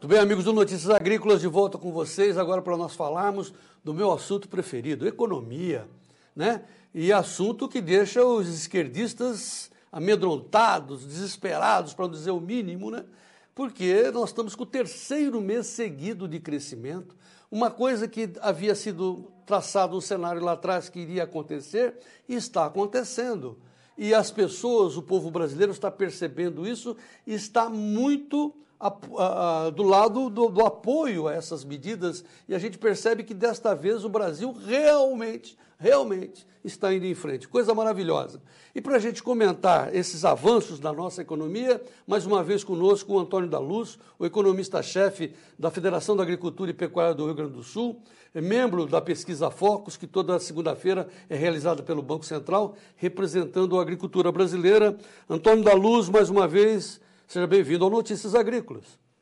Muito bem, amigos do Notícias Agrícolas, de volta com vocês agora para nós falarmos do meu assunto preferido, economia, né? E assunto que deixa os esquerdistas amedrontados, desesperados, para não dizer o mínimo, né? Porque nós estamos com o terceiro mês seguido de crescimento, uma coisa que havia sido traçado um cenário lá atrás que iria acontecer e está acontecendo. E as pessoas, o povo brasileiro está percebendo isso e está muito do lado do apoio a essas medidas, e a gente percebe que desta vez o Brasil realmente está indo em frente. Coisa maravilhosa. E para a gente comentar esses avanços da nossa economia, mais uma vez conosco o Antônio da Luz, o economista-chefe da Federação da Agricultura e Pecuária do Rio Grande do Sul, é membro da pesquisa Focus, que toda segunda-feira é realizada pelo Banco Central, representando a agricultura brasileira. Antônio da Luz, mais uma vez, seja bem-vindo ao Notícias Agrícolas.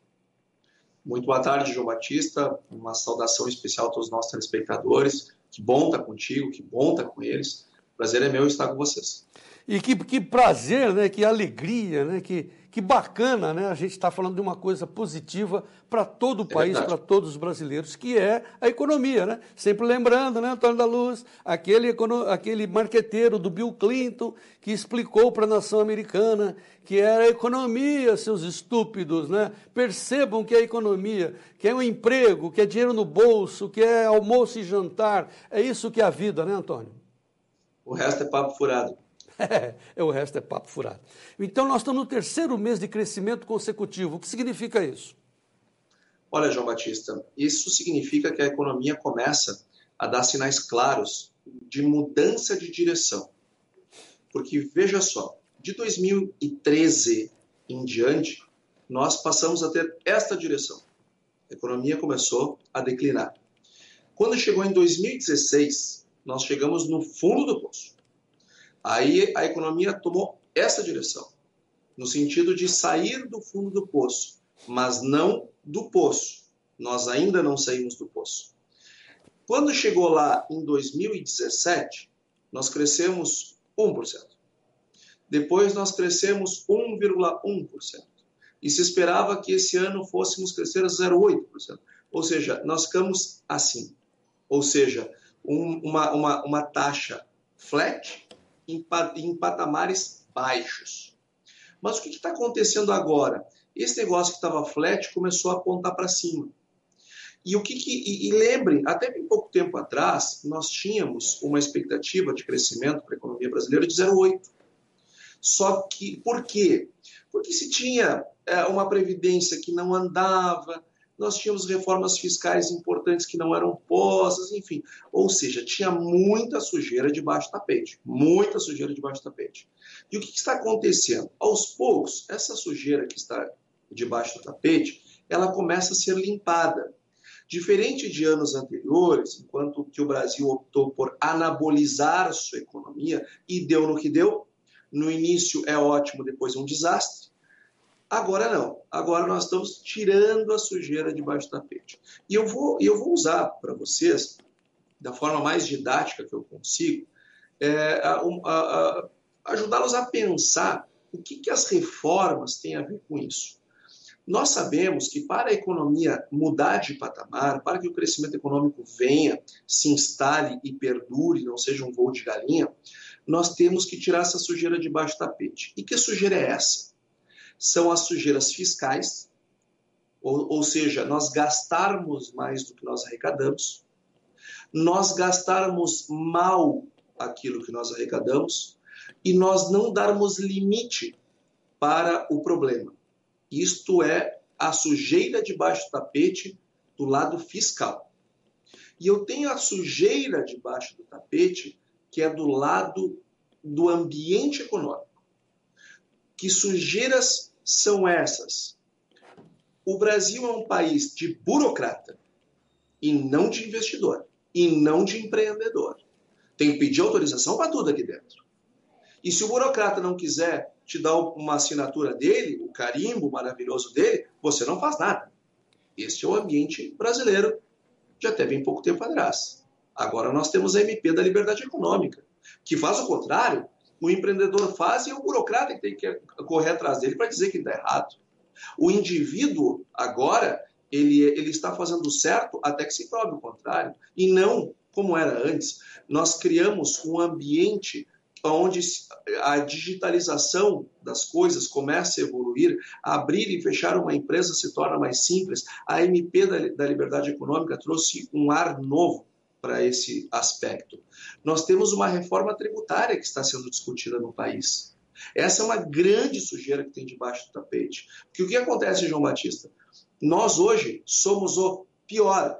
Muito boa tarde, João Batista. Uma saudação especial a todos os nossos telespectadores. Que bom estar contigo, que bom estar com eles. O prazer é meu estar com vocês. E que prazer, né? Que alegria, né? Que bacana, né? A gente está falando de uma coisa positiva para todo o país, para todos os brasileiros, que é a economia, né? Sempre lembrando, né, Antônio da Luz, aquele marqueteiro do Bill Clinton que explicou para a nação americana que era a economia, seus estúpidos, né? Percebam que é a economia, que é um emprego, que é dinheiro no bolso, que é almoço e jantar. É isso que é a vida, né, Antônio? O resto é papo furado. O resto é papo furado. Então, nós estamos no terceiro mês de crescimento consecutivo. O que significa isso? Olha, João Batista, isso significa que a economia começa a dar sinais claros de mudança de direção. Porque, veja só, de 2013 em diante, nós passamos a ter esta direção. A economia começou a declinar. Quando chegou em 2016, nós chegamos no fundo do poço. Aí a economia tomou essa direção, no sentido de sair do fundo do poço, mas não do poço. Nós ainda não saímos do poço. Quando chegou lá em 2017, nós crescemos 1%. Depois nós crescemos 1,1%. E se esperava que esse ano fôssemos crescer a 0,8%. Ou seja, nós ficamos assim. Ou seja, uma taxa flat, em patamares baixos. Mas o que está acontecendo agora? Esse negócio que estava flat começou a apontar para cima. E lembrem, até bem pouco tempo atrás, nós tínhamos uma expectativa de crescimento para a economia brasileira de 0,8. Só que, por quê? Porque se tinha uma previdência que não andava, nós tínhamos reformas fiscais importantes que não eram postas, enfim. Ou seja, tinha muita sujeira debaixo do tapete. Muita sujeira debaixo do tapete. E o que está acontecendo? Aos poucos, essa sujeira que está debaixo do tapete, ela começa a ser limpada. Diferente de anos anteriores, enquanto que o Brasil optou por anabolizar sua economia, e deu no que deu, no início é ótimo, depois é um desastre. Agora não. Agora nós estamos tirando a sujeira debaixo do tapete. E eu vou usar para vocês, da forma mais didática que eu consigo, ajudá-los a pensar o que as reformas têm a ver com isso. Nós sabemos que para a economia mudar de patamar, para que o crescimento econômico venha, se instale e perdure, não seja um voo de galinha, nós temos que tirar essa sujeira debaixo do tapete. E que sujeira é essa? São as sujeiras fiscais, ou seja, nós gastarmos mais do que nós arrecadamos, nós gastarmos mal aquilo que nós arrecadamos e nós não darmos limite para o problema. Isto é a sujeira debaixo do tapete do lado fiscal. E eu tenho a sujeira debaixo do tapete que é do lado do ambiente econômico. Que sujeiras são essas? O Brasil é um país de burocrata e não de investidor, e não de empreendedor. Tem que pedir autorização para tudo aqui dentro. E se o burocrata não quiser te dar uma assinatura dele, o carimbo maravilhoso dele, você não faz nada. Este é o ambiente brasileiro de até bem pouco tempo atrás. Agora nós temos a MP da Liberdade Econômica, que faz o contrário. O empreendedor faz e é o burocrata que tem que correr atrás dele para dizer que está errado. O indivíduo, agora, ele está fazendo certo até que se prove o contrário. E não como era antes. Nós criamos um ambiente onde a digitalização das coisas começa a evoluir, abrir e fechar uma empresa se torna mais simples. A MP da Liberdade Econômica trouxe um ar novo para esse aspecto. Nós temos uma reforma tributária que está sendo discutida no país. Essa é uma grande sujeira que tem debaixo do tapete. Porque o que acontece, João Batista? Nós hoje somos o pior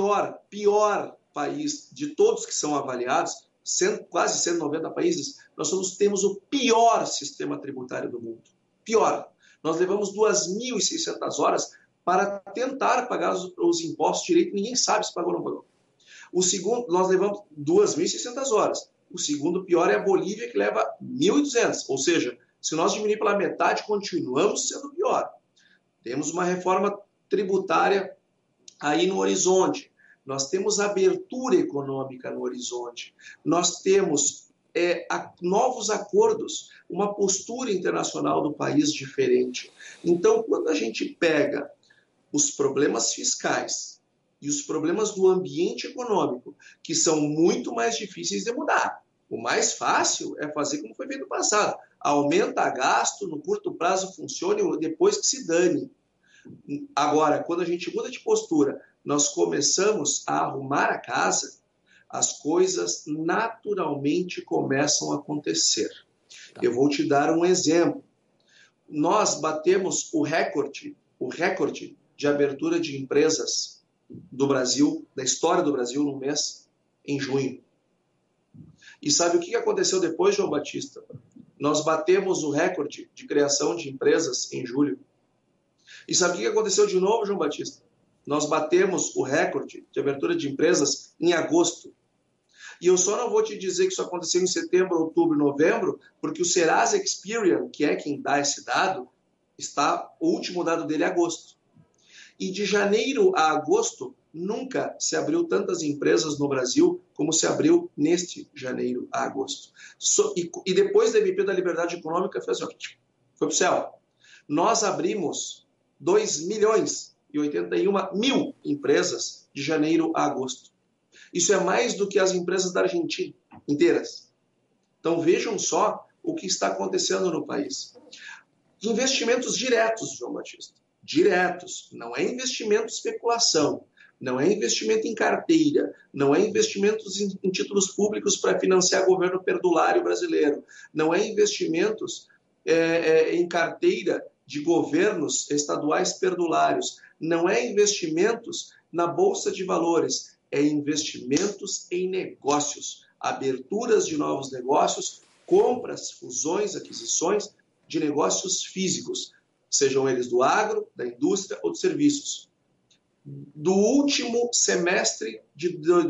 país de todos que são avaliados, quase 190 países, temos o pior sistema tributário do mundo. Pior. Nós levamos 2.600 horas para tentar pagar os impostos direito, ninguém sabe se pagou ou não pagou. O segundo, nós levamos 2.600 horas. O segundo pior é a Bolívia, que leva 1.200. Ou seja, se nós diminuir pela metade, continuamos sendo pior. Temos uma reforma tributária aí no horizonte. Nós temos abertura econômica no horizonte. Nós temos novos acordos, uma postura internacional do país diferente. Então, quando a gente pega os problemas fiscais e os problemas do ambiente econômico, que são muito mais difíceis de mudar. O mais fácil é fazer como foi feito no passado. Aumenta gasto, no curto prazo funcione, depois que se dane. Agora, quando a gente muda de postura, nós começamos a arrumar a casa, as coisas naturalmente começam a acontecer. Tá. Eu vou te dar um exemplo. Nós batemos o recorde de abertura de empresas do Brasil, da história do Brasil, no mês, em junho. E sabe o que aconteceu depois, João Batista? Nós batemos o recorde de criação de empresas em julho. E sabe o que aconteceu de novo, João Batista? Nós batemos o recorde de abertura de empresas em agosto. E eu só não vou te dizer que isso aconteceu em setembro, outubro, novembro, porque o Serasa Experian, que é quem dá esse dado, o último dado dele é agosto. E de janeiro a agosto, nunca se abriu tantas empresas no Brasil como se abriu neste janeiro a agosto. E depois da MP da Liberdade Econômica, foi para o céu. Nós abrimos 2.081.000 empresas de janeiro a agosto. Isso é mais do que as empresas da Argentina inteiras. Então vejam só o que está acontecendo no país. Investimentos diretos, João Batista. Diretos. Não é investimento em especulação. Não é investimento em carteira. Não é investimentos em títulos públicos para financiar governo perdulário brasileiro. Não é investimentos em carteira de governos estaduais perdulários. Não é investimentos na Bolsa de Valores. É investimentos em negócios. Aberturas de novos negócios, compras, fusões, aquisições de negócios físicos, sejam eles do agro, da indústria ou de serviços. Do último semestre de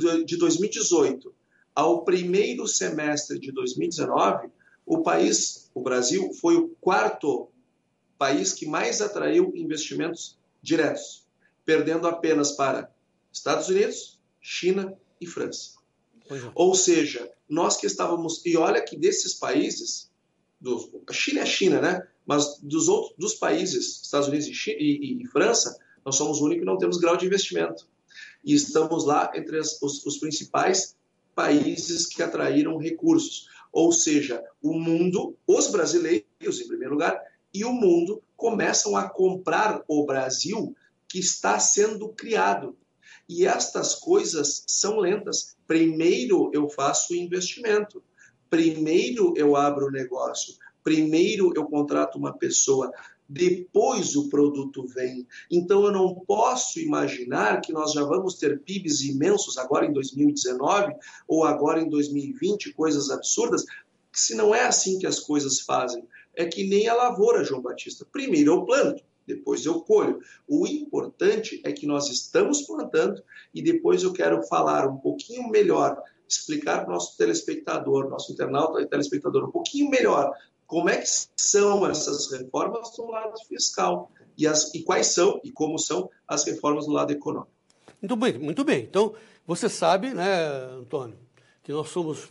2018 ao primeiro semestre de 2019, o Brasil, foi o quarto país que mais atraiu investimentos diretos, perdendo apenas para Estados Unidos, China e França. Ou seja, nós que estávamos... E olha que desses países, a China é a China, né? Mas dos países, Estados Unidos e França, nós somos o único que não temos grau de investimento. E estamos lá entre os principais países que atraíram recursos. Ou seja, o mundo, os brasileiros, em primeiro lugar, e o mundo começam a comprar o Brasil que está sendo criado. E estas coisas são lentas. Primeiro eu faço o investimento. Primeiro eu abro o negócio. Primeiro eu contrato uma pessoa. Depois o produto vem. Então eu não posso imaginar que nós já vamos ter PIBs imensos agora em 2019 ou agora em 2020, coisas absurdas, se não é assim que as coisas fazem. É que nem a lavoura, João Batista. Primeiro eu planto, depois eu colho. O importante é que nós estamos plantando e depois eu quero falar um pouquinho melhor, explicar para o nosso telespectador, nosso internauta e telespectador um pouquinho melhor como é que são essas reformas no lado fiscal e quais são e como são as reformas no lado econômico. Muito bem. Então, você sabe, né, Antônio, que nós somos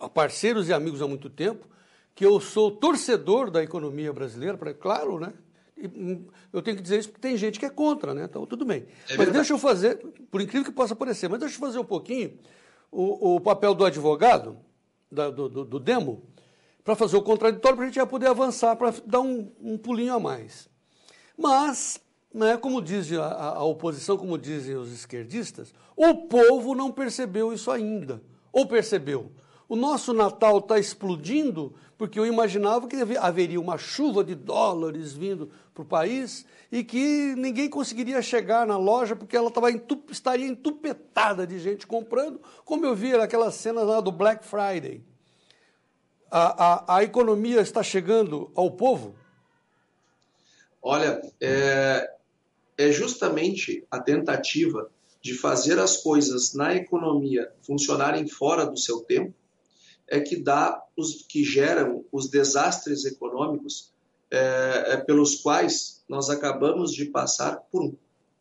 parceiros e amigos há muito tempo, que eu sou torcedor da economia brasileira, claro, né? Eu tenho que dizer isso porque tem gente que é contra, né? Então, tudo bem. Mas verdade. deixa eu fazer, por incrível que possa parecer, mas deixa eu fazer um pouquinho o papel do advogado, do demo, para fazer o contraditório, para a gente já poder avançar, para dar um pulinho a mais. Mas, né, como diz a oposição, como dizem os esquerdistas, o povo não percebeu isso ainda. Ou percebeu? O nosso Natal está explodindo porque eu imaginava que haveria uma chuva de dólares vindo para o país e que ninguém conseguiria chegar na loja porque ela estaria entupetada de gente comprando, como eu vi naquela cena lá do Black Friday. A economia está chegando ao povo? Olha, é justamente a tentativa de fazer as coisas na economia funcionarem fora do seu tempo que geram os desastres econômicos pelos quais nós acabamos de passar por um.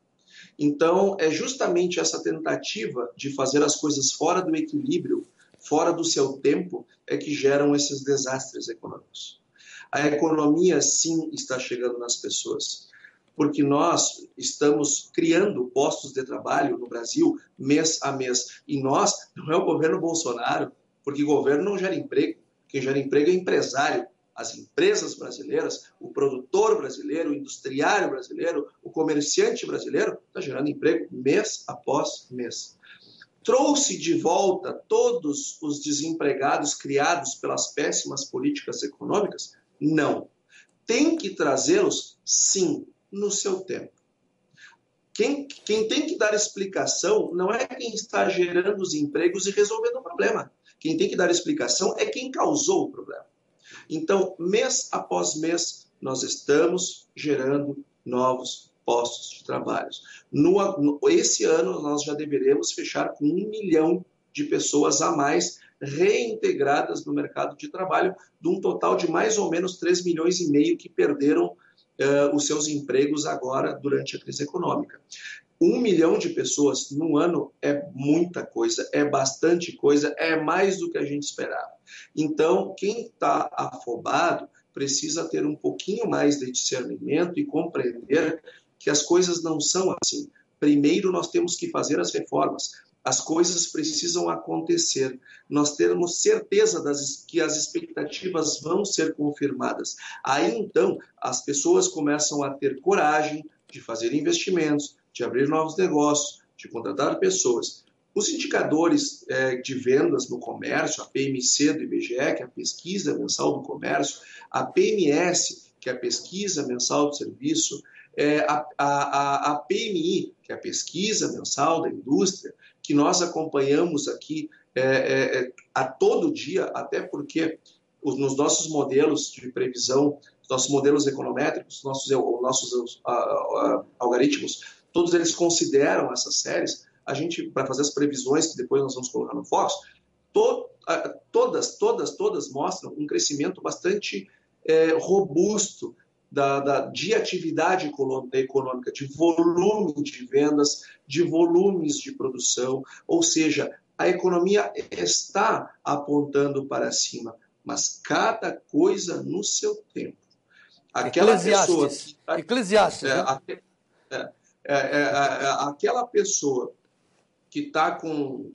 Então, é justamente essa tentativa de fazer as coisas fora do equilíbrio, fora do seu tempo, que geram esses desastres econômicos. A economia, sim, está chegando nas pessoas, porque nós estamos criando postos de trabalho no Brasil mês a mês. E nós, não é o governo Bolsonaro, porque governo não gera emprego. Quem gera emprego é empresário. As empresas brasileiras, o produtor brasileiro, o industriário brasileiro, o comerciante brasileiro está gerando emprego mês após mês. Trouxe de volta todos os desempregados criados pelas péssimas políticas econômicas? Não. Tem que trazê-los? Sim, no seu tempo. Quem tem que dar explicação não é quem está gerando os empregos e resolvendo o problema. Quem tem que dar explicação é quem causou o problema. Então, mês após mês, nós estamos gerando novos postos de trabalho. Esse ano, nós já deveremos fechar com 1 milhão de pessoas a mais reintegradas no mercado de trabalho, de um total de mais ou menos 3,5 milhões que perderam os seus empregos agora durante a crise econômica. 1 milhão de pessoas num ano é muita coisa, é bastante coisa, é mais do que a gente esperava. Então, quem está afobado precisa ter um pouquinho mais de discernimento e compreender que as coisas não são assim. Primeiro, nós temos que fazer as reformas. As coisas precisam acontecer. Nós temos certeza que as expectativas vão ser confirmadas. Aí, então, as pessoas começam a ter coragem de fazer investimentos, de abrir novos negócios, de contratar pessoas. Os indicadores de vendas no comércio, a PMC do IBGE, que é a pesquisa mensal do comércio, a PMS, que é a pesquisa mensal do serviço, a PMI, que é a pesquisa mensal da indústria, que nós acompanhamos aqui a todo dia, até porque nos nossos modelos de previsão, nossos modelos econométricos, nossos algoritmos, todos eles consideram essas séries, a gente, para fazer as previsões que depois nós vamos colocar no Fox, todas mostram um crescimento bastante robusto de atividade econômica, de volume de vendas, de volumes de produção, ou seja, a economia está apontando para cima, mas cada coisa no seu tempo. Eclesiastes. Aquela pessoa que está com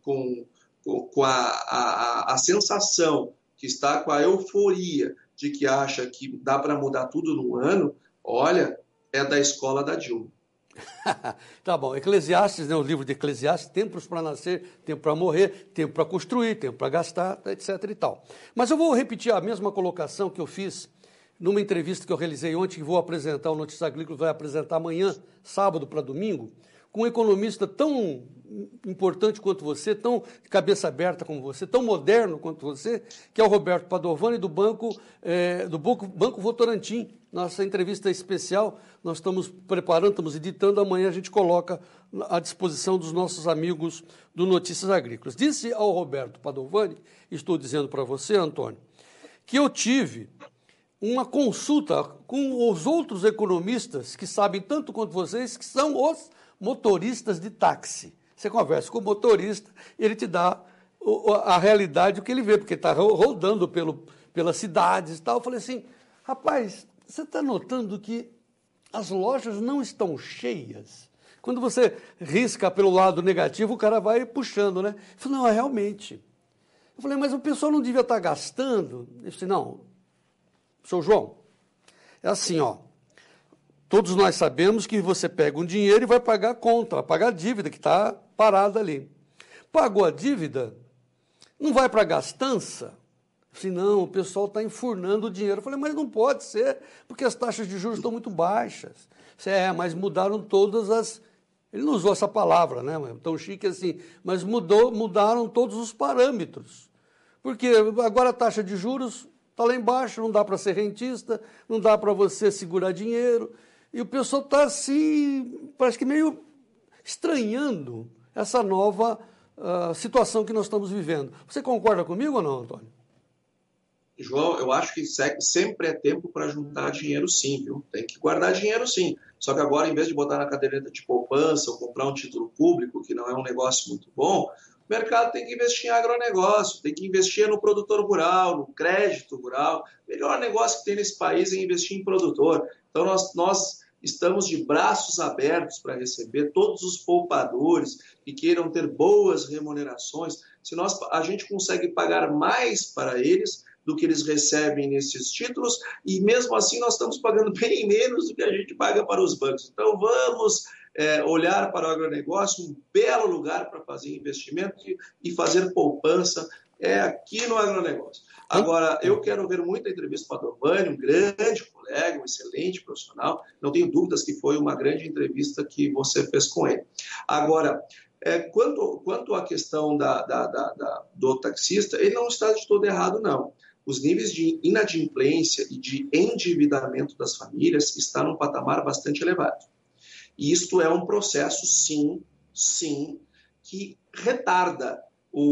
a sensação, que está com a euforia de que acha que dá para mudar tudo num ano, olha, é da escola da Dilma. Tá bom, Eclesiastes, né, o livro de Eclesiastes, tempos para nascer, tempo para morrer, tempo para construir, tempo para gastar, etc. e tal. Mas eu vou repetir a mesma colocação que eu fiz numa entrevista que eu realizei ontem, que vou apresentar, o Notícias Agrícolas vai apresentar amanhã, sábado para domingo, com um economista tão importante quanto você, tão cabeça aberta como você, tão moderno quanto você, que é o Roberto Padovani, do Banco Votorantim. Nossa entrevista especial, nós estamos preparando, estamos editando, amanhã a gente coloca à disposição dos nossos amigos do Notícias Agrícolas. Disse ao Roberto Padovani, estou dizendo para você, Antônio, que eu tive uma consulta com os outros economistas que sabem tanto quanto vocês, que são os motoristas de táxi. Você conversa com o motorista, ele te dá a realidade, o que ele vê, porque está rodando pelas cidades e tal. Eu falei assim, rapaz, você está notando que as lojas não estão cheias. Quando você risca pelo lado negativo, o cara vai puxando, né? Eu falei, não, realmente. Eu falei, mas o pessoal não devia estar gastando? Eu disse, não, seu João, é assim, ó. Todos nós sabemos que você pega um dinheiro e vai pagar a conta, vai pagar a dívida que está parada ali. Pagou a dívida, não vai para a gastança? Eu falei, não, o pessoal está enfurnando o dinheiro. Eu falei, mas não pode ser, porque as taxas de juros estão muito baixas. Mas mudaram todas as... Ele não usou essa palavra, né? Tão chique assim, mas mudaram todos os parâmetros. Porque agora a taxa de juros está lá embaixo, não dá para ser rentista, não dá para você segurar dinheiro. E o pessoal está assim, parece que meio estranhando essa nova situação que nós estamos vivendo. Você concorda comigo ou não, Antônio? João, eu acho que sempre é tempo para juntar dinheiro sim, viu? Tem que guardar dinheiro sim. Só que agora, em vez de botar na caderneta de poupança ou comprar um título público, que não é um negócio muito bom, o mercado tem que investir em agronegócio, tem que investir no produtor rural, no crédito rural. O melhor negócio que tem nesse país é investir em produtor. Então, nós estamos de braços abertos para receber todos os poupadores que queiram ter boas remunerações. Se a gente consegue pagar mais para eles do que eles recebem nesses títulos, e mesmo assim nós estamos pagando bem menos do que a gente paga para os bancos. Então vamos olhar para o agronegócio, um belo lugar para fazer investimento e fazer poupança aqui no agronegócio. Agora, eu quero ver muita entrevista com o Padovani, um grande colega, um excelente profissional, não tenho dúvidas que foi uma grande entrevista que você fez com ele. Agora, quanto à questão do taxista, ele não está de todo errado, não. Os níveis de inadimplência e de endividamento das famílias estão num patamar bastante elevado. E isto é um processo, sim, que retarda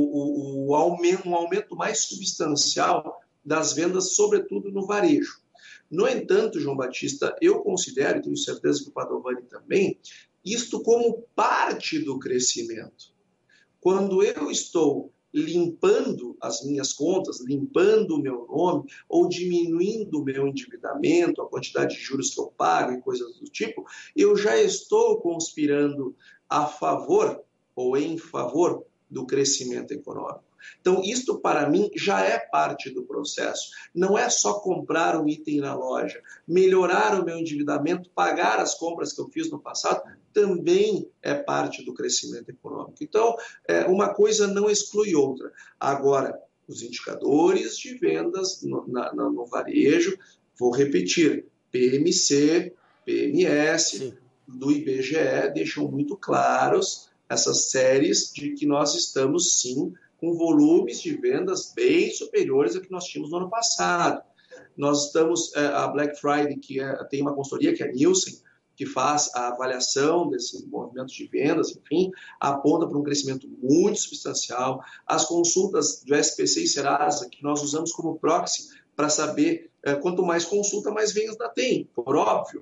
um aumento mais substancial das vendas, sobretudo no varejo. No entanto, João Batista, eu considero, e tenho certeza que o Padovani também, isto como parte do crescimento. Quando eu estou limpando as minhas contas, limpando o meu nome, ou diminuindo o meu endividamento, a quantidade de juros que eu pago e coisas do tipo, eu já estou conspirando a favor ou em favor do crescimento econômico. Então, isto para mim já é parte do processo. Não é só comprar um item na loja. Melhorar o meu endividamento, pagar as compras que eu fiz no passado, também é parte do crescimento econômico. Então, uma coisa não exclui outra. Agora, os indicadores de vendas no varejo, vou repetir, PMC, PMS, sim, do IBGE deixam muito claros essas séries de que nós estamos, sim, com volumes de vendas bem superiores ao que nós tínhamos no ano passado. Nós estamos, a Black Friday, tem uma consultoria que é a Nielsen, que faz a avaliação desses movimentos de vendas, enfim, aponta para um crescimento muito substancial. As consultas do SPC e Serasa, que nós usamos como proxy para saber quanto mais consulta, mais vendas tem, por óbvio.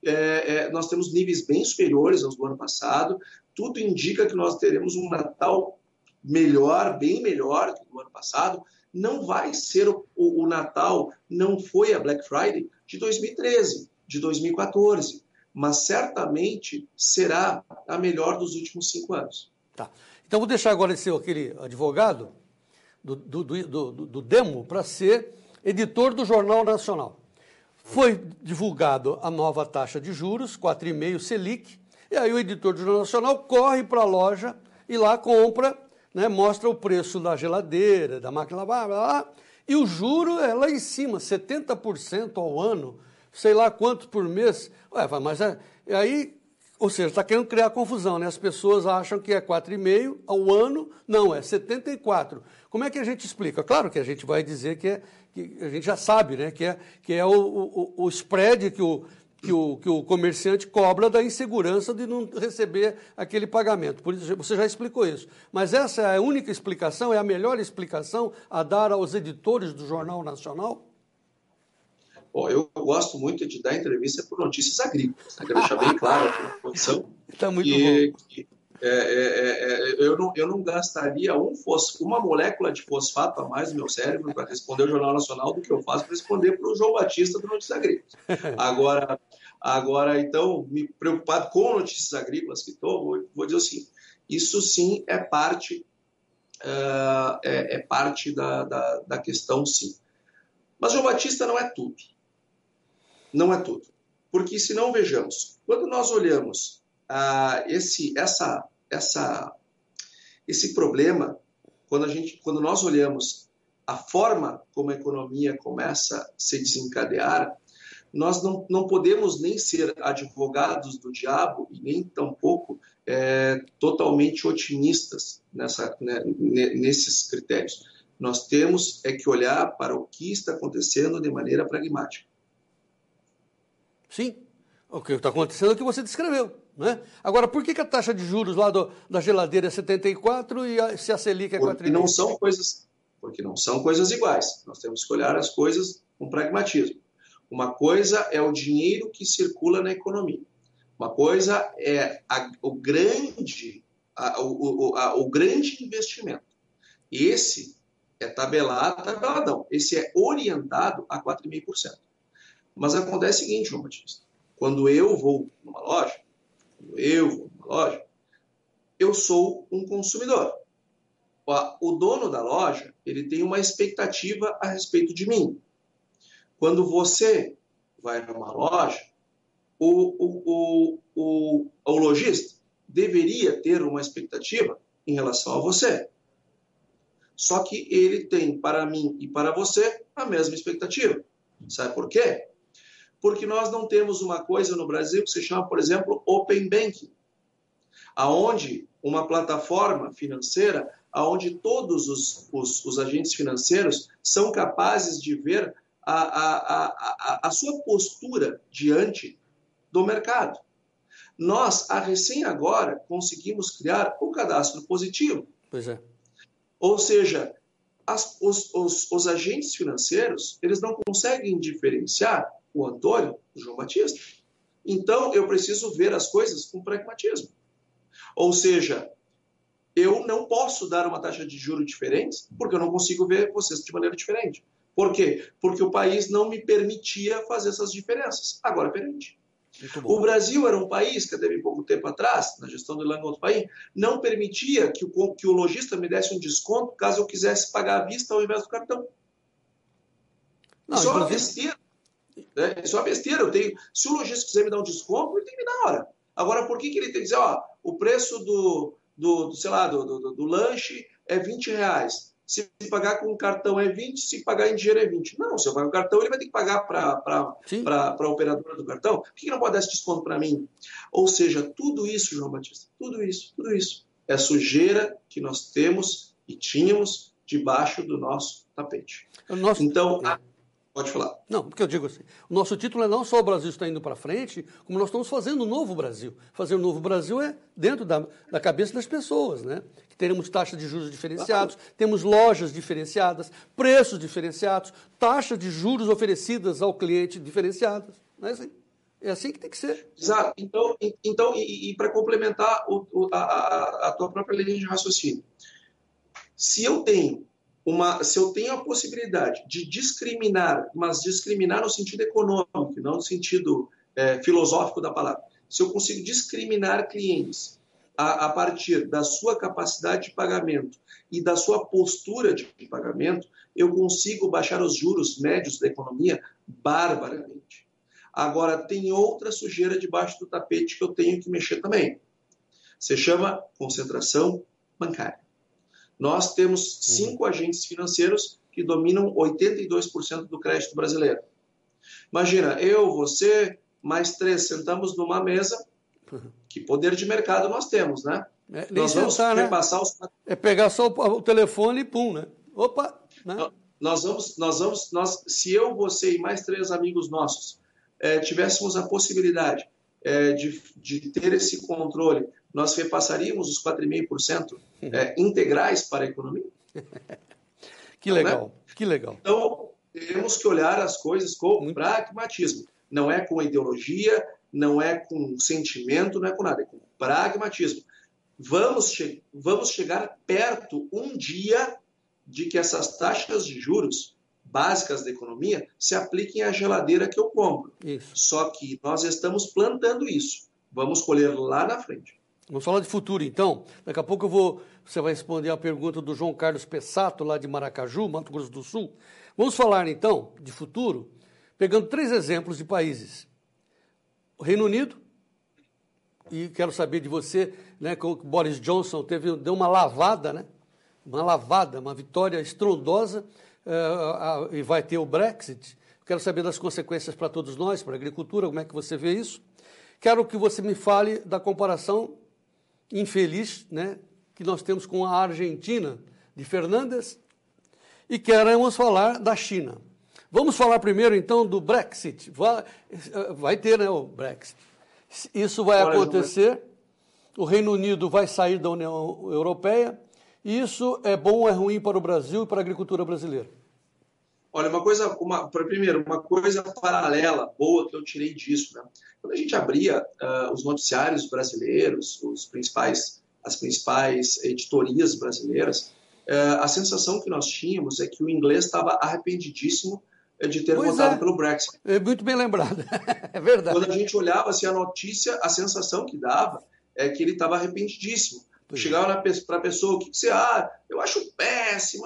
Nós temos níveis bem superiores aos do ano passado. Tudo indica que nós teremos um Natal melhor, bem melhor que o ano passado. Não vai ser o Natal, não foi a Black Friday de 2013, de 2014, mas certamente será a melhor dos últimos 5 anos. Tá. Então vou deixar agora aquele advogado do Demo para ser editor do Jornal Nacional. Foi divulgado a nova taxa de juros, 4,5 Selic, e aí o editor do Jornal Nacional corre para a loja e lá compra, né, mostra o preço da geladeira, da máquina, e o juro é lá em cima, 70% ao ano, sei lá quanto por mês. Mas aí, ou seja, está querendo criar confusão, né? As pessoas acham que é 4,5 ao ano, não, é 74. Como é que a gente explica? Claro que a gente vai dizer que a gente já sabe, né? Que é o spread que o comerciante cobra da insegurança de não receber aquele pagamento. Por isso, você já explicou isso. Mas essa é a única explicação, é a melhor explicação a dar aos editores do Jornal Nacional? Bom, eu gosto muito de dar entrevista por notícias agrícolas, né? Quero deixar bem claro a posição. Está muito bom. Eu não gastaria uma molécula de fosfato a mais no meu cérebro para responder o Jornal Nacional do que eu faço para responder para o João Batista do Notícias Agrícolas. Agora, Agora, então, me preocupado com notícias agrícolas que estou, vou dizer assim, isso sim é parte, parte da questão, sim. Mas João Batista não é tudo. Não é tudo. Porque se não vejamos, quando nós olhamos esse problema, quando nós olhamos a forma como a economia começa a se desencadear, nós não podemos nem ser advogados do diabo e nem tampouco totalmente otimistas nesses critérios. Nós temos que olhar para o que está acontecendo de maneira pragmática. Sim, o que está acontecendo é o que você descreveu. Né? Agora, por que a taxa de juros lá da geladeira é 74 e se a Selic é 4,5? Porque não são coisas iguais. Nós temos que olhar as coisas com pragmatismo. Uma coisa é o dinheiro que circula na economia. Uma coisa é o grande investimento. Esse é tabeladão. Esse é orientado a 4,5%. Mas acontece o seguinte, João Batista. Quando eu vou numa loja, eu sou um consumidor. O dono da loja, ele tem uma expectativa a respeito de mim. Quando você vai numa loja, o lojista deveria ter uma expectativa em relação a você. Só que ele tem para mim e para você a mesma expectativa. Sabe por quê? Porque nós não temos uma coisa no Brasil que se chama, por exemplo, Open Banking, aonde uma plataforma financeira, aonde todos os agentes financeiros são capazes de ver a sua postura diante do mercado. Nós, recém agora, conseguimos criar o cadastro positivo. Pois é. Ou seja, os agentes financeiros, eles não conseguem diferenciar o Antônio do João Batista. Então, eu preciso ver as coisas com pragmatismo. Ou seja, eu não posso dar uma taxa de juros diferente porque eu não consigo ver vocês de maneira diferente. Por quê? Porque o país não me permitia fazer essas diferenças. Agora permite. O Brasil era um país que até pouco tempo atrás, na gestão do Ilan Goldfain, não permitia que o lojista me desse um desconto caso eu quisesse pagar à vista ao invés do cartão. Isso é uma besteira. Isso é uma besteira. Se o lojista quiser me dar um desconto, ele tem que me dar na hora. Agora, por que ele tem que dizer, o preço do lanche é R$20. Se pagar com cartão é 20, se pagar em dinheiro é 20. Não, se eu pagar o cartão, ele vai ter que pagar para a operadora do cartão. Por que não pode dar esse desconto para mim? Ou seja, tudo isso, João Batista, tudo isso é sujeira que nós temos e tínhamos debaixo do nosso tapete. Então, pode falar. Não, porque eu digo assim, o nosso título é não só o Brasil está indo para frente, como nós estamos fazendo um novo Brasil. Fazer um novo Brasil é dentro da cabeça das pessoas, né? Que teremos taxas de juros diferenciados, temos lojas diferenciadas, preços diferenciados, taxas de juros oferecidas ao cliente diferenciadas. Não é assim? É assim que tem que ser. Exato. Então para complementar a tua própria linha de raciocínio, se eu tenho a possibilidade de discriminar, mas discriminar no sentido econômico, não no sentido filosófico da palavra, se eu consigo discriminar clientes a partir da sua capacidade de pagamento e da sua postura de pagamento, eu consigo baixar os juros médios da economia barbaramente. Agora, tem outra sujeira debaixo do tapete que eu tenho que mexer também. Se chama concentração bancária. Nós temos 5 agentes financeiros que dominam 82% do crédito brasileiro. Imagina, eu, você, mais 3 sentamos numa mesa. Que poder de mercado nós temos, né? Nós vamos repassar os... É pegar só o telefone e pum, né? Opa! Né? Se eu, você e mais 3 amigos nossos tivéssemos a possibilidade de ter esse controle, nós repassaríamos os 4,5% integrais para a economia? Que legal, né? Que legal. Então, temos que olhar as coisas com pragmatismo. Não é com ideologia, não é com sentimento, não é com nada, é com pragmatismo. Vamos chegar perto um dia de que essas taxas de juros básicas da economia se apliquem à geladeira que eu compro. Isso. Só que nós estamos plantando isso. Vamos colher lá na frente. Vamos falar de futuro, então. Daqui a pouco você vai responder a pergunta do João Carlos Pessato, lá de Maracaju, Mato Grosso do Sul. Vamos falar, então, de futuro, pegando 3 exemplos de países. O Reino Unido, e quero saber de você, né, que o Boris Johnson deu uma lavada, né? Uma vitória estrondosa, e vai ter o Brexit. Quero saber das consequências para todos nós, para a agricultura, como é que você vê isso. Quero que você me fale da comparação infeliz, né, que nós temos com a Argentina de Fernandes, e queremos falar da China. Vamos falar primeiro, então, do Brexit. Vai ter, né, o Brexit. Isso vai acontecer, o Reino Unido vai sair da União Europeia, e isso é bom ou é ruim para o Brasil e para a agricultura brasileira? Olha, uma coisa paralela, boa, que eu tirei disso, né? Quando a gente abria os noticiários brasileiros, as principais editorias brasileiras, a sensação que nós tínhamos é que o inglês estava arrependidíssimo de ter votado pelo Brexit. É muito bem lembrado, é verdade. Quando a gente olhava assim, a notícia, a sensação que dava é que ele estava arrependidíssimo. Chegava para a pessoa, o que você acha? Eu acho péssimo.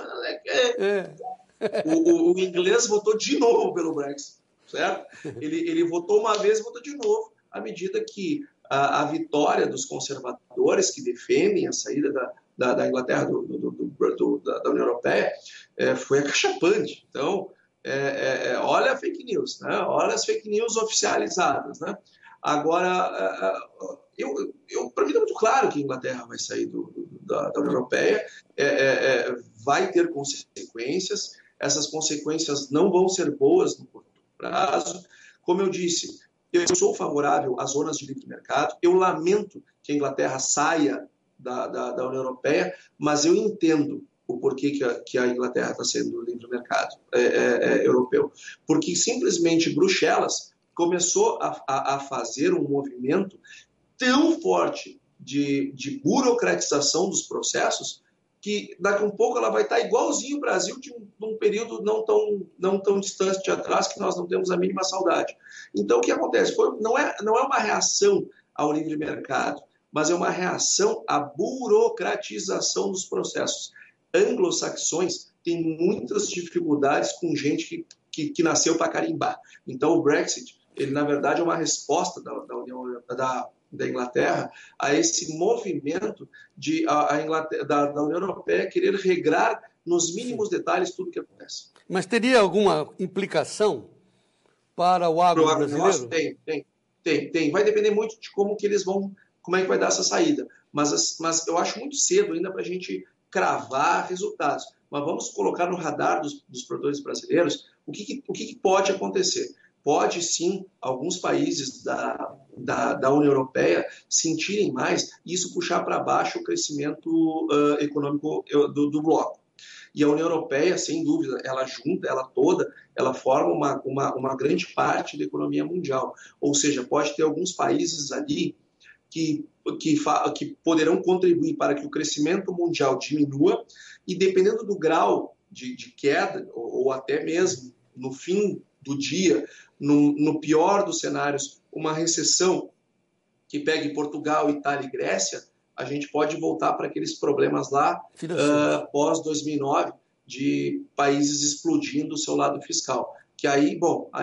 O inglês votou de novo pelo Brexit, certo? Ele votou uma vez e votou de novo, à medida que a vitória dos conservadores que defendem a saída da Inglaterra da União Europeia foi acachapante. Então, olha a fake news, né? Olha as fake news oficializadas, né? Agora, para mim é muito claro que a Inglaterra vai sair da União Europeia, vai ter consequências, essas consequências não vão ser boas no curto prazo. Como eu disse, eu sou favorável às zonas de livre mercado, eu lamento que a Inglaterra saia da União Europeia, mas eu entendo o porquê que a Inglaterra está saindo do livre mercado europeu. Porque simplesmente Bruxelas começou a fazer um movimento tão forte de burocratização dos processos que daqui a um pouco ela vai estar igualzinho o Brasil de um período não tão distante atrás que nós não temos a mínima saudade. Então, o que acontece? Não é uma reação ao livre mercado, mas é uma reação à burocratização dos processos. Anglo-saxões têm muitas dificuldades com gente que nasceu para carimbar. Então, o Brexit, ele na verdade é uma resposta da Inglaterra a esse movimento da União Europeia querer regrar nos mínimos detalhes tudo o que acontece. Mas teria alguma implicação para o agro brasileiro? Tem. Vai depender muito de como é que vai dar essa saída. Mas eu acho muito cedo ainda para a gente cravar resultados. Mas vamos colocar no radar dos produtores brasileiros o que pode acontecer. Pode sim alguns países da União Europeia sentirem mais e isso puxar para baixo o crescimento econômico do bloco. E a União Europeia, sem dúvida, ela forma uma grande parte da economia mundial. Ou seja, pode ter alguns países ali que poderão contribuir para que o crescimento mundial diminua e dependendo do grau de queda, ou até mesmo no fim do dia, no pior dos cenários, uma recessão que pegue Portugal, Itália e Grécia, a gente pode voltar para aqueles problemas lá pós-2009 de países explodindo o seu lado fiscal. Que aí,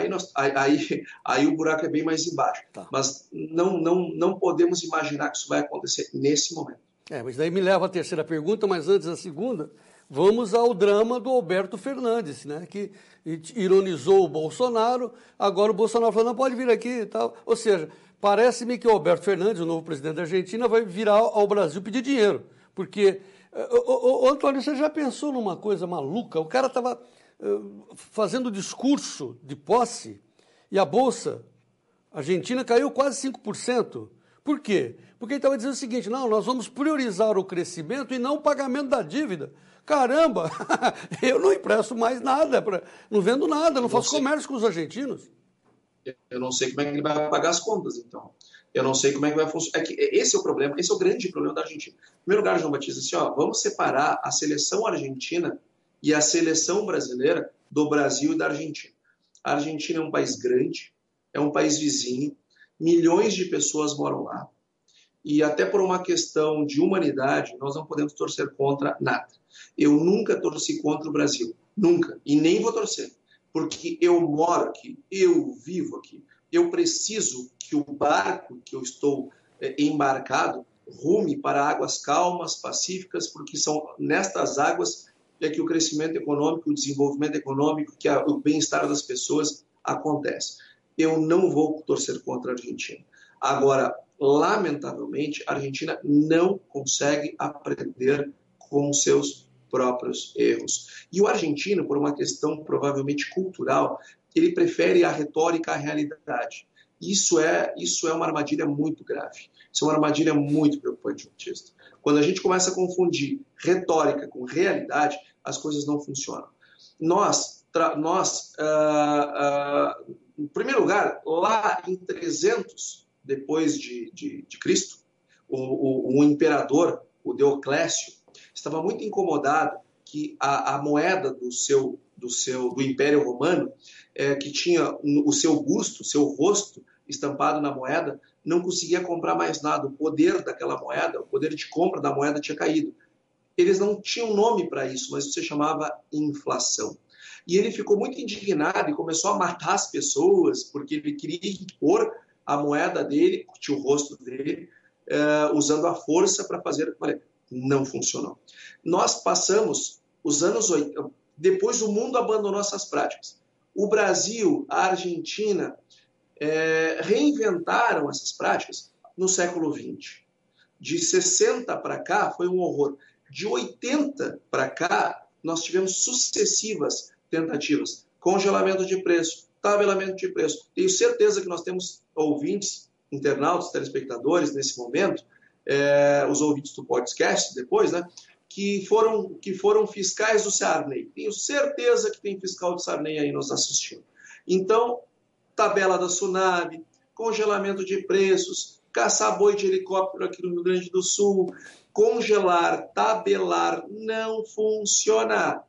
aí o buraco é bem mais embaixo. Tá. Mas não podemos imaginar que isso vai acontecer nesse momento. Mas daí me leva à terceira pergunta, mas antes da segunda, vamos ao drama do Alberto Fernandes, né, que ironizou o Bolsonaro, agora o Bolsonaro falou, não pode vir aqui e tal. Ou seja, parece-me que o Alberto Fernandes, o novo presidente da Argentina, vai virar ao Brasil pedir dinheiro. Porque, Antônio, você já pensou numa coisa maluca? O cara estava fazendo discurso de posse e a Bolsa Argentina caiu quase 5%. Por quê? Porque ele estava dizendo o seguinte, não, nós vamos priorizar o crescimento e não o pagamento da dívida. Caramba, eu não empresto mais nada, não vendo nada, não faço comércio com os argentinos. Eu não sei como é que ele vai pagar as contas, então. Eu não sei como é que vai funcionar. Esse é o problema, esse é o grande problema da Argentina. Em primeiro lugar, João Batista, assim, vamos separar a seleção argentina e a seleção brasileira do Brasil e da Argentina. A Argentina é um país grande, é um país vizinho, milhões de pessoas moram lá, e até por uma questão de humanidade, nós não podemos torcer contra nada. Eu nunca torci contra o Brasil, nunca, e nem vou torcer, porque eu moro aqui, eu vivo aqui, eu preciso que o barco que eu estou embarcado rume para águas calmas, pacíficas, porque são nestas águas que o crescimento econômico, o desenvolvimento econômico, que o bem-estar das pessoas acontece. Eu não vou torcer contra a Argentina. Agora, lamentavelmente, a Argentina não consegue aprender com seus próprios erros. E o argentino, por uma questão provavelmente cultural, ele prefere a retórica à realidade. Isso é uma armadilha muito grave. Isso é uma armadilha muito preocupante, Batista. Quando a gente começa a confundir retórica com realidade, as coisas não funcionam. Nós em primeiro lugar, lá em 300 depois de Cristo, o imperador, o Dioclésio, estava muito incomodado que a moeda do Império Romano, que tinha o seu busto, o seu rosto estampado na moeda, não conseguia comprar mais nada. O poder daquela moeda, o poder de compra da moeda tinha caído. Eles não tinham nome para isso, mas isso se chamava inflação. E ele ficou muito indignado e começou a matar as pessoas, porque ele queria impor a moeda dele, tinha o rosto dele, usando a força para fazer. Olha, não funcionou. Nós passamos os anos 80, depois o mundo abandonou essas práticas. O Brasil, a Argentina, reinventaram essas práticas no século XX. De 60 para cá foi um horror. De 80 para cá, nós tivemos sucessivas tentativas. Congelamento de preço, tabelamento de preço. Tenho certeza que nós temos ouvintes, internautas, telespectadores nesse momento, os ouvintes do podcast depois, né, que foram fiscais do Sarney. Tenho certeza que tem fiscal do Sarney aí nos assistindo. Então, tabela da Tsunami, congelamento de preços, caçar boi de helicóptero aqui no Rio Grande do Sul, congelar, tabelar, não funciona.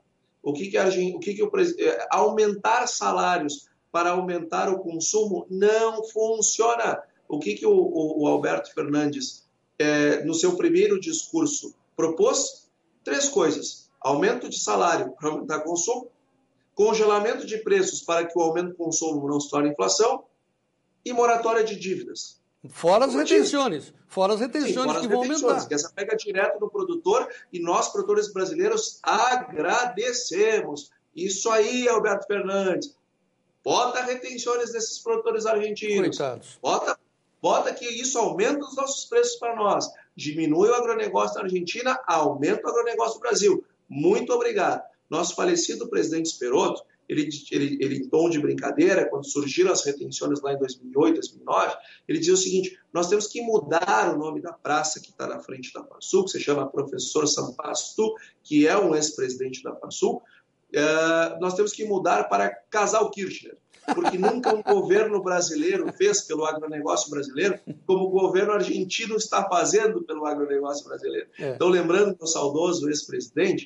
Aumentar salários para aumentar o consumo não funciona. O que o Alberto Fernandes, no seu primeiro discurso, propôs? 3 coisas. Aumento de salário para aumentar o consumo, congelamento de preços para que o aumento do consumo não se torne inflação e moratória de dívidas. Fora as retenções. Fora as retenções que vão aumentar. Que essa pega direto no produtor e nós, produtores brasileiros, agradecemos. Isso aí, Alberto Fernandes. Bota retenções desses produtores argentinos. Coitados. Bota que isso aumenta os nossos preços para nós. Diminui o agronegócio da Argentina, aumenta o agronegócio do Brasil. Muito obrigado. Nosso falecido presidente Esperotto, ele em tom de brincadeira, quando surgiram as retenções lá em 2008, 2009, ele dizia o seguinte: nós temos que mudar o nome da praça que está na frente da Farsul, que se chama Professor Sampastu, que é um ex-presidente da Farsul. Nós temos que mudar para Casal Kirchner, porque nunca um governo brasileiro fez pelo agronegócio brasileiro como o governo argentino está fazendo pelo agronegócio brasileiro. Então, lembrando do saudoso ex-presidente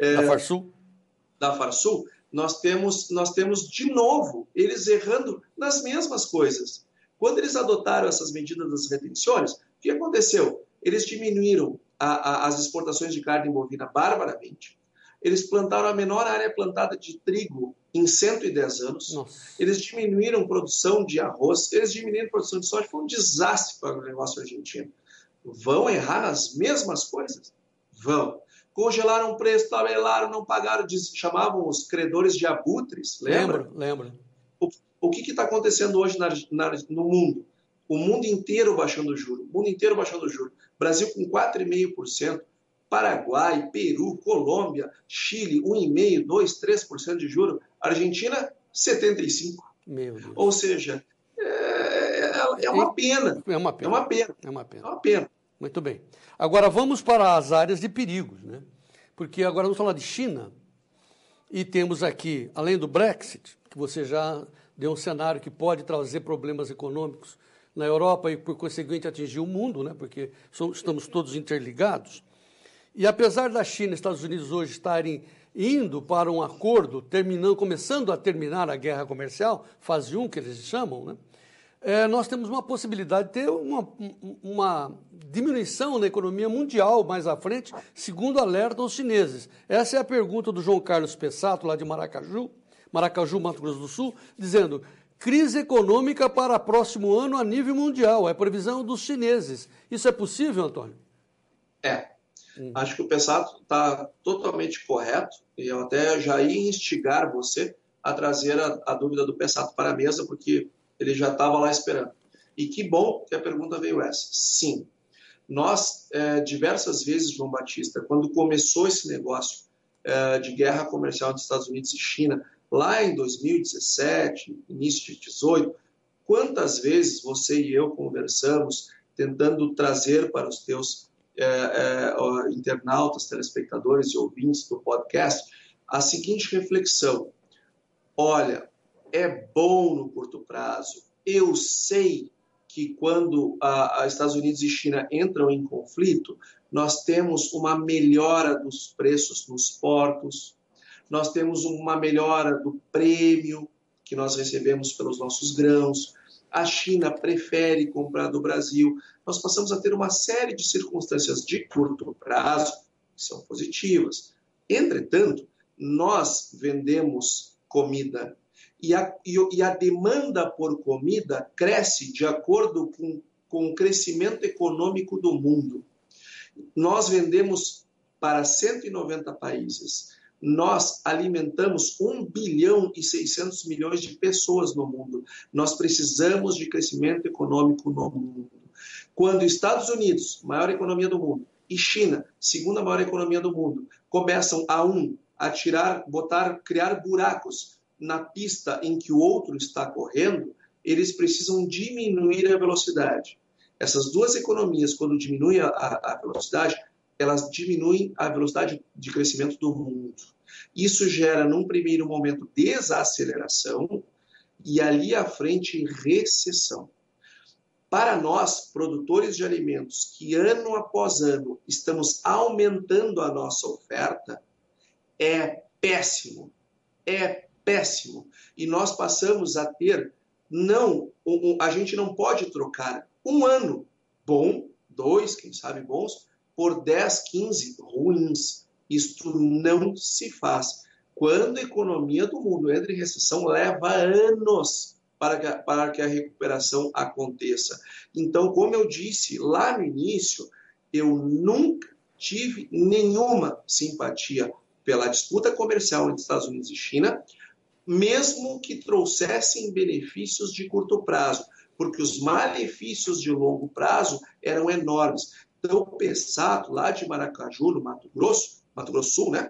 da Farsul, nós temos de novo eles errando nas mesmas coisas. Quando eles adotaram essas medidas das retenções, o que aconteceu? Eles diminuíram as exportações de carne bovina barbaramente. Eles plantaram a menor área plantada de trigo em 110 anos. Nossa. Eles diminuíram a produção de arroz, eles diminuíram a produção de soja. Foi um desastre para o negócio argentino. Vão errar nas mesmas coisas? Vão. Congelaram o preço, tabelaram, não pagaram, chamavam os credores de abutres, lembra? Lembro. O que está acontecendo hoje no mundo? O mundo inteiro baixando o juro. Brasil com 4,5%. Paraguai, Peru, Colômbia, Chile, 1,5%, 2%, 3% de juro. Argentina, 75%. Meu Deus. Ou seja, é uma pena. É uma pena. Muito bem. Agora vamos para as áreas de perigos, né? Porque agora vamos falar de China e temos aqui, além do Brexit, que você já deu um cenário que pode trazer problemas econômicos na Europa e, por conseguinte, atingir o mundo, né? Porque estamos todos interligados. E apesar da China e Estados Unidos hoje estarem indo para um acordo, começando a terminar a guerra comercial, fase 1 que eles chamam, né? Nós temos uma possibilidade de ter uma diminuição na economia mundial mais à frente, segundo alertam os chineses. Essa é a pergunta do João Carlos Pessato, lá de Maracaju, Mato Grosso do Sul, dizendo: crise econômica para próximo ano a nível mundial, é previsão dos chineses. Isso é possível, Antônio? Acho que o Pessato está totalmente correto, e eu até já ia instigar você a trazer a dúvida do Pessato para a mesa, porque ele já estava lá esperando. E que bom que a pergunta veio essa. Sim, nós, diversas vezes, João Batista, quando começou esse negócio de guerra comercial entre Estados Unidos e China, lá em 2017, início de 2018, quantas vezes você e eu conversamos tentando trazer para os teus internautas, telespectadores e ouvintes do podcast a seguinte reflexão: olha, é bom no curto prazo. Eu sei que quando Estados Unidos e China entram em conflito, nós temos uma melhora dos preços nos portos, nós temos uma melhora do prêmio que nós recebemos pelos nossos grãos, a China prefere comprar do Brasil. Nós passamos a ter uma série de circunstâncias de curto prazo que são positivas. Entretanto, nós vendemos comida e a demanda por comida cresce de acordo com o crescimento econômico do mundo. Nós vendemos para 190 países. Nós alimentamos 1 bilhão e 600 milhões de pessoas no mundo. Nós precisamos de crescimento econômico no mundo. Quando Estados Unidos, maior economia do mundo, e China, segunda maior economia do mundo, começam criar buracos na pista em que o outro está correndo, eles precisam diminuir a velocidade. Essas duas economias, quando diminuem a velocidade, elas diminuem a velocidade de crescimento do mundo. Isso gera, num primeiro momento, desaceleração e, ali à frente, recessão. Para nós, produtores de alimentos, que ano após ano estamos aumentando a nossa oferta, é péssimo. É péssimo. E nós passamos a ter, a gente não pode trocar um ano bom, 2, quem sabe bons, por 10, 15 ruins. Isto não se faz. Quando a economia do mundo entra em recessão, leva anos para que a recuperação aconteça. Então, como eu disse lá no início, eu nunca tive nenhuma simpatia pela disputa comercial entre Estados Unidos e China, mesmo que trouxessem benefícios de curto prazo, porque os malefícios de longo prazo eram enormes. Então, o Pessato, lá de Maracaju, no Mato Grosso do Sul, né,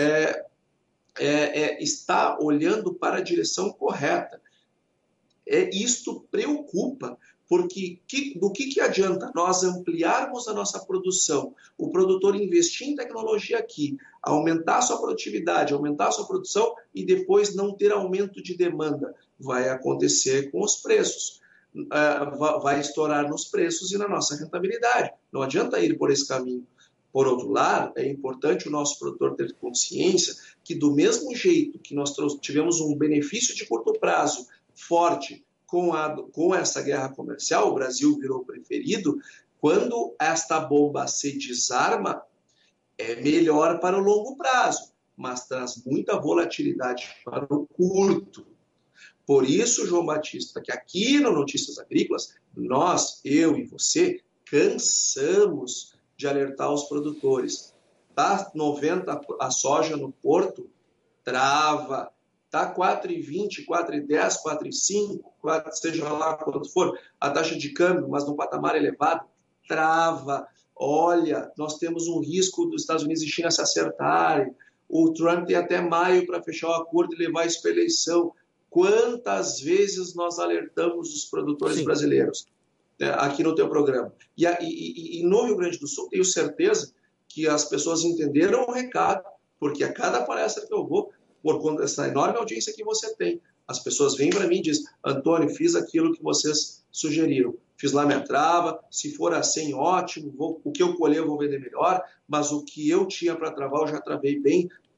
está olhando para a direção correta. Isto preocupa, porque do que adianta nós ampliarmos a nossa produção, o produtor investir em tecnologia aqui, aumentar a sua produtividade, aumentar a sua produção e depois não ter aumento de demanda? Vai acontecer com os preços. Vai estourar nos preços e na nossa rentabilidade. Não adianta ir por esse caminho. Por outro lado, é importante o nosso produtor ter consciência que, do mesmo jeito que nós tivemos um benefício de curto prazo forte com essa guerra comercial, o Brasil virou preferido, quando esta bomba se desarma, é melhor para o longo prazo, mas traz muita volatilidade para o curto. Por isso, João Batista, que aqui no Notícias Agrícolas, nós, eu e você, cansamos de alertar os produtores. Está 90 a soja no porto, trava. Está 4,20, 4,10, 4,5, seja lá quanto for, a taxa de câmbio, mas num patamar elevado, trava. Olha, nós temos um risco dos Estados Unidos e China se acertarem. O Trump tem até maio para fechar o acordo e levar isso para a eleição. Quantas vezes nós alertamos os produtores brasileiros aqui no teu programa? E no Rio Grande do Sul, tenho certeza que as pessoas entenderam o recado, porque a cada palestra que eu vou, por conta dessa enorme audiência que você tem, as pessoas vêm para mim e dizem: Antônio, fiz aquilo que vocês sugeriram, fiz lá minha trava, se for assim, ótimo, o que eu colher eu vou vender melhor, mas o que eu tinha para travar eu já travei bem,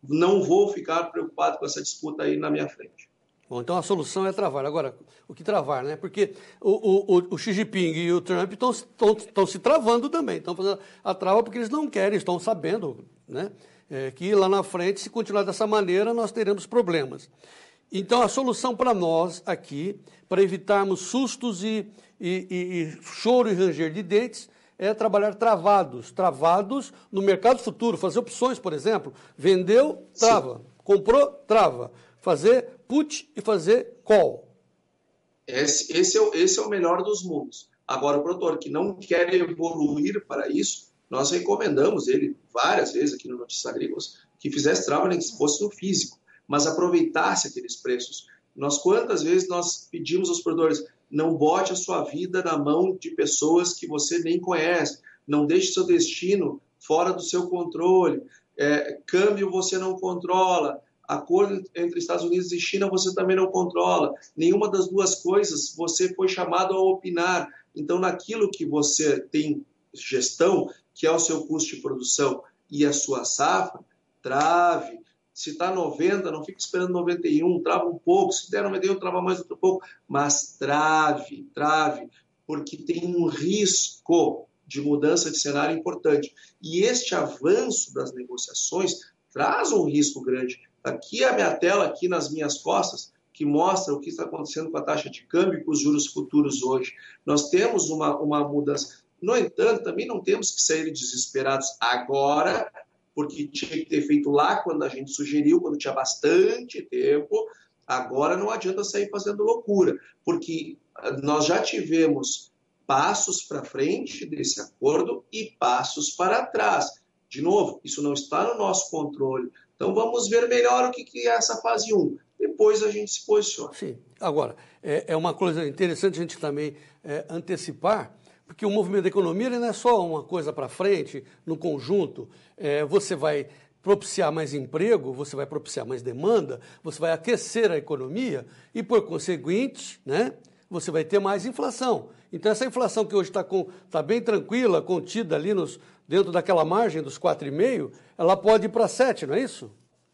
não vou ficar preocupado com essa disputa aí na minha frente. Bom, então a solução é travar. Agora, o que travar, né? Porque o Xi Jinping e o Trump estão se travando também, estão fazendo a trava porque eles não querem, estão sabendo, né? Que lá na frente, se continuar dessa maneira, nós teremos problemas. Então, a solução para nós aqui, para evitarmos sustos e choro e ranger de dentes, é trabalhar travados no mercado futuro, fazer opções, por exemplo. Vendeu, trava. Sim. Comprou, trava. Fazer put e fazer call. Esse é o melhor dos mundos. Agora, o produtor que não quer evoluir para isso, nós recomendamos ele várias vezes aqui no Notícias Agrícolas que fizesse trava nem que fosse no físico, mas aproveitasse aqueles preços. Quantas vezes nós pedimos aos produtores, não bote a sua vida na mão de pessoas que você nem conhece, não deixe seu destino fora do seu controle, câmbio você não controla, acordo entre Estados Unidos e China você também não controla, nenhuma das duas coisas você foi chamado a opinar. Então, naquilo que você tem gestão, que é o seu custo de produção e a sua safra, trave. Se está 90, não fique esperando 91, trava um pouco. Se der 91, trava mais outro pouco. Mas trave, porque tem um risco de mudança de cenário importante. E este avanço das negociações traz um risco grande. Aqui a minha tela, aqui nas minhas costas, que mostra o que está acontecendo com a taxa de câmbio e com os juros futuros hoje. Nós temos uma mudança. No entanto, também não temos que sair desesperados agora, porque tinha que ter feito lá quando a gente sugeriu, quando tinha bastante tempo. Agora não adianta sair fazendo loucura, porque nós já tivemos passos para frente desse acordo e passos para trás. De novo, isso não está no nosso controle. Então vamos ver melhor o que é essa fase 1. Depois a gente se posiciona. Sim. Agora, é uma coisa interessante a gente também antecipar, porque o movimento da economia ele não é só uma coisa para frente, no conjunto. Você vai propiciar mais emprego, você vai propiciar mais demanda, você vai aquecer a economia e, por conseguinte, né, você vai ter mais inflação. Então, essa inflação que hoje está bem tranquila, contida ali dentro daquela margem dos 4,5%, ela pode ir para 7%, não é isso?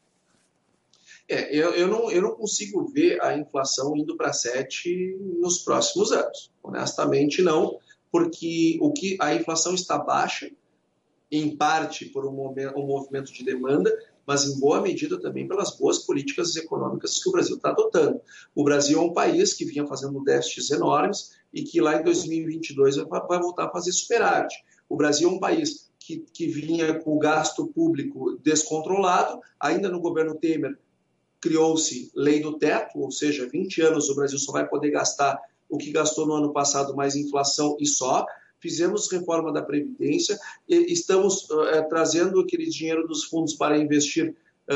Eu não consigo ver a inflação indo para 7% nos próximos anos. Honestamente, não, porque a inflação está baixa, em parte por um movimento de demanda, mas em boa medida também pelas boas políticas econômicas que o Brasil está adotando. O Brasil é um país que vinha fazendo déficits enormes e que lá em 2022 vai voltar a fazer superávit. O Brasil é um país que vinha com o gasto público descontrolado, ainda no governo Temer criou-se lei do teto, ou seja, 20 anos o Brasil só vai poder gastar o que gastou no ano passado mais inflação e só. Fizemos reforma da Previdência, estamos trazendo aquele dinheiro dos fundos para investir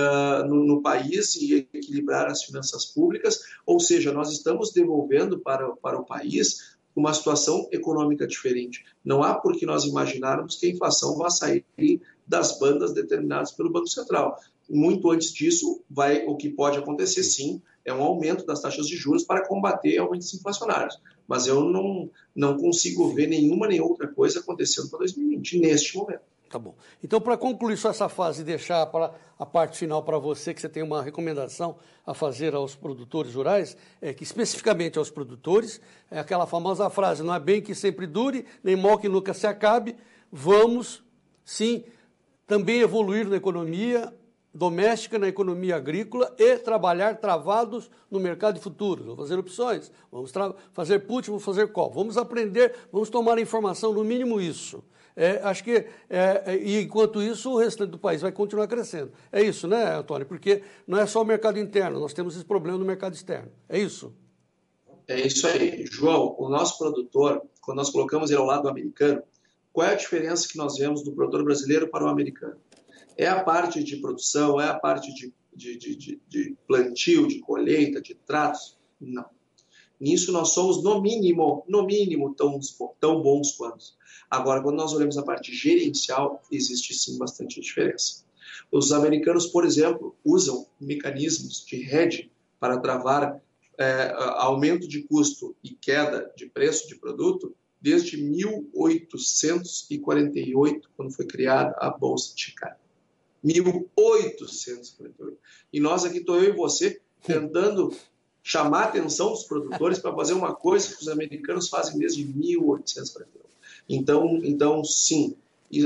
no país e equilibrar as finanças públicas, ou seja, nós estamos devolvendo para o país uma situação econômica diferente. Não há por que nós imaginarmos que a inflação vai sair das bandas determinadas pelo Banco Central. Muito antes disso, o que pode acontecer, sim, é um aumento das taxas de juros para combater aumentos inflacionários. Mas eu não consigo ver nenhuma nem outra coisa acontecendo para 2020, neste momento. Tá bom. Então, para concluir só essa fase e deixar para a parte final para você, que você tem uma recomendação a fazer aos produtores rurais, que especificamente aos produtores, é aquela famosa frase, não é bem que sempre dure, nem mal que nunca se acabe, vamos, sim, também evoluir na economia doméstica, na economia agrícola e trabalhar travados no mercado de futuros. Vamos fazer opções, vamos fazer put, vamos fazer call. Vamos aprender, vamos tomar informação, no mínimo isso. Acho que, e enquanto isso, o restante do país vai continuar crescendo. É isso, né, Antônio? Porque não é só o mercado interno, nós temos esse problema no mercado externo. É isso? É isso aí. João, o nosso produtor, quando nós colocamos ele ao lado do americano, qual é a diferença que nós vemos do produtor brasileiro para o americano? É a parte de produção, é a parte de plantio, de colheita, de tratos? Não. Nisso nós somos, no mínimo, tão bons quanto. Agora, quando nós olhamos a parte gerencial, existe sim bastante diferença. Os americanos, por exemplo, usam mecanismos de hedge para travar aumento de custo e queda de preço de produto desde 1848, quando foi criada a Bolsa de Chicago. 1.848. E nós aqui, estou eu e você, tentando chamar a atenção dos produtores para fazer uma coisa que os americanos fazem desde 1848. Então sim,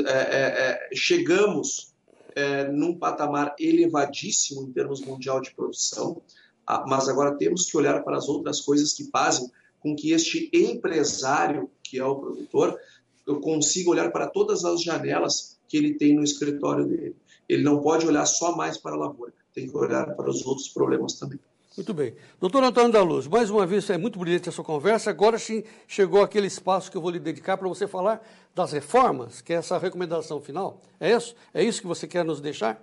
chegamos num patamar elevadíssimo em termos mundial de produção, mas agora temos que olhar para as outras coisas que fazem com que este empresário, que é o produtor, consiga olhar para todas as janelas que ele tem no escritório dele. Ele não pode olhar só mais para a lavoura, tem que olhar para os outros problemas também. Muito bem. Doutor Antônio da Luz, mais uma vez, é muito brilhante a sua conversa. Agora sim chegou aquele espaço que eu vou lhe dedicar para você falar das reformas, que é essa recomendação final. É isso? É isso que você quer nos deixar?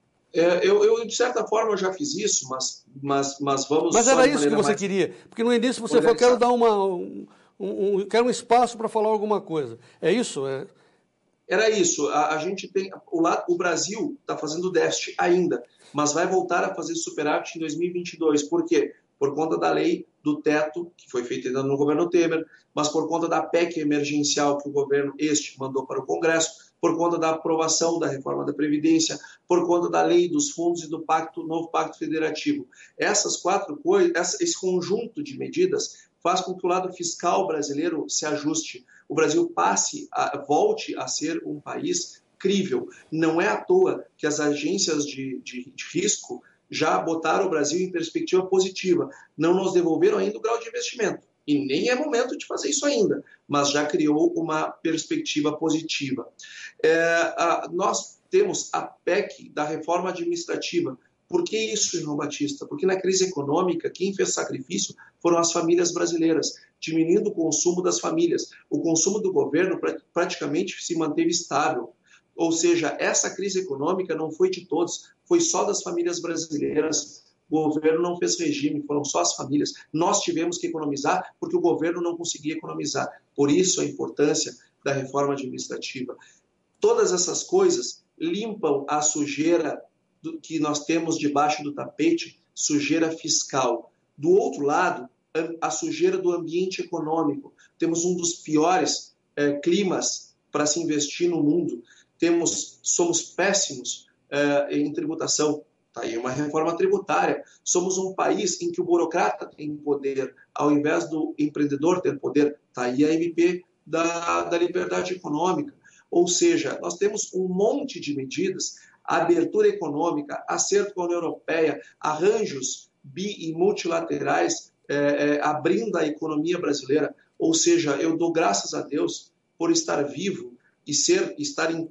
Eu de certa forma, eu já fiz isso, mas vamos... Mas era isso que você queria, porque no início você falou, quero dar quero um espaço para falar alguma coisa. É isso? Era isso. A gente tem... O Brasil está fazendo déficit ainda, mas vai voltar a fazer superávit em 2022. Por quê? Por conta da lei do teto, que foi feita ainda no governo Temer, mas por conta da PEC emergencial que o governo mandou para o Congresso, por conta da aprovação da reforma da Previdência, por conta da lei dos fundos e do novo Pacto Federativo. Essas quatro coisas, esse conjunto de medidas faz com que o lado fiscal brasileiro se ajuste. O Brasil volte a ser um país crível. Não é à toa que as agências de risco já botaram o Brasil em perspectiva positiva. Não nos devolveram ainda o grau de investimento. E nem é momento de fazer isso ainda, mas já criou uma perspectiva positiva. Nós temos a PEC da reforma administrativa. Por que isso, João Batista? Porque na crise econômica, quem fez sacrifício foram as famílias brasileiras, diminuindo o consumo das famílias. O consumo do governo praticamente se manteve estável. Ou seja, essa crise econômica não foi de todos, foi só das famílias brasileiras. O governo não fez regime, foram só as famílias. Nós tivemos que economizar porque o governo não conseguia economizar. Por isso a importância da reforma administrativa. Todas essas coisas limpam a sujeira que nós temos debaixo do tapete, sujeira fiscal. Do outro lado, a sujeira do ambiente econômico. Temos um dos piores climas para se investir no mundo. Somos péssimos em tributação. Está aí uma reforma tributária. Somos um país em que o burocrata tem poder, ao invés do empreendedor ter poder. Está aí a MP da liberdade econômica. Ou seja, nós temos um monte de medidas, abertura econômica, acerto com a União Europeia, arranjos e multilaterais abrindo a economia brasileira. Ou seja, eu dou graças a Deus por estar vivo e estar em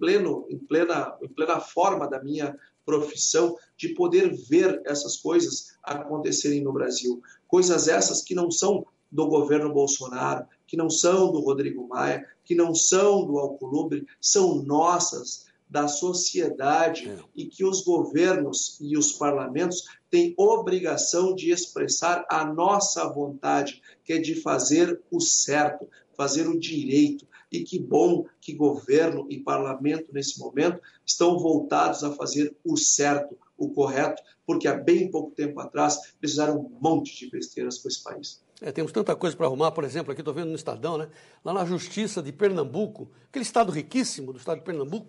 plena forma da minha profissão, de poder ver essas coisas acontecerem no Brasil. Coisas essas que não são do governo Bolsonaro, que não são do Rodrigo Maia, que não são do Alcolumbre, são nossas, da sociedade, e que os governos e os parlamentos têm obrigação de expressar a nossa vontade, que é de fazer o certo, fazer o direito. E que bom que governo e parlamento, nesse momento, estão voltados a fazer o certo, o correto, porque há bem pouco tempo atrás fizeram um monte de besteiras com esse país. Temos tanta coisa para arrumar, por exemplo, aqui estou vendo no Estadão, né? Lá na Justiça de Pernambuco, aquele estado riquíssimo do estado de Pernambuco,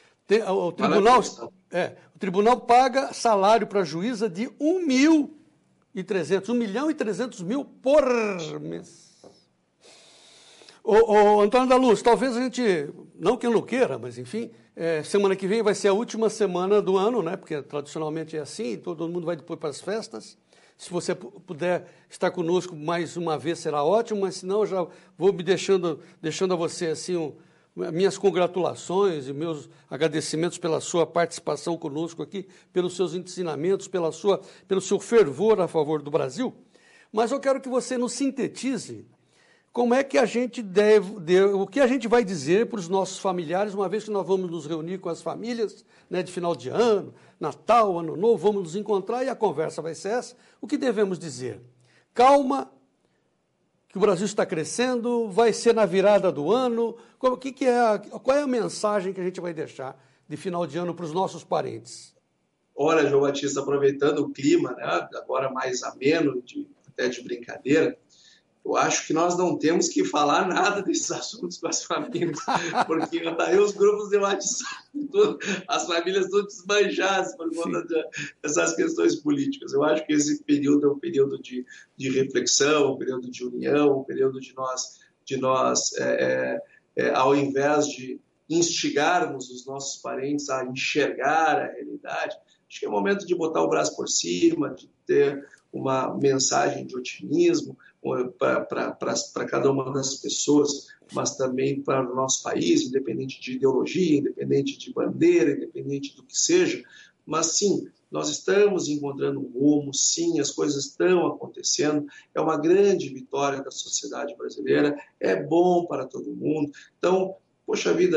o tribunal paga salário para a juíza de 1.300.000 por mês. Antônio da Luz, talvez a gente, não que eu não queira, mas enfim, semana que vem vai ser a última semana do ano, né? Porque tradicionalmente é assim, todo mundo vai depois para as festas. Se você puder estar conosco mais uma vez, será ótimo, mas senão eu já vou me deixando a você assim minhas congratulações e meus agradecimentos pela sua participação conosco aqui, pelos seus ensinamentos, pelo seu fervor a favor do Brasil. Mas eu quero que você nos sintetize como é que a gente o que a gente vai dizer para os nossos familiares, uma vez que nós vamos nos reunir com as famílias, né, de final de ano, Natal, Ano Novo, vamos nos encontrar e a conversa vai ser essa. O que devemos dizer? Calma, que o Brasil está crescendo, vai ser na virada do ano. Qual é a mensagem que a gente vai deixar de final de ano para os nossos parentes? Olha, João Batista, aproveitando o clima, né, agora mais ameno, até de brincadeira, eu acho que nós não temos que falar nada desses assuntos com as famílias, porque daí os grupos de WhatsApp, as famílias todas desmanchadas por conta dessas questões políticas. Eu acho que esse período é um período de reflexão, um período de união, um período de nós ao invés de instigarmos os nossos parentes a enxergar a realidade, acho que é o momento de botar o braço por cima, de ter uma mensagem de otimismo para cada uma das pessoas, mas também para o nosso país, independente de ideologia, independente de bandeira, independente do que seja. Mas sim, nós estamos encontrando um rumo, sim, as coisas estão acontecendo, é uma grande vitória da sociedade brasileira, é bom para todo mundo. Então, poxa vida,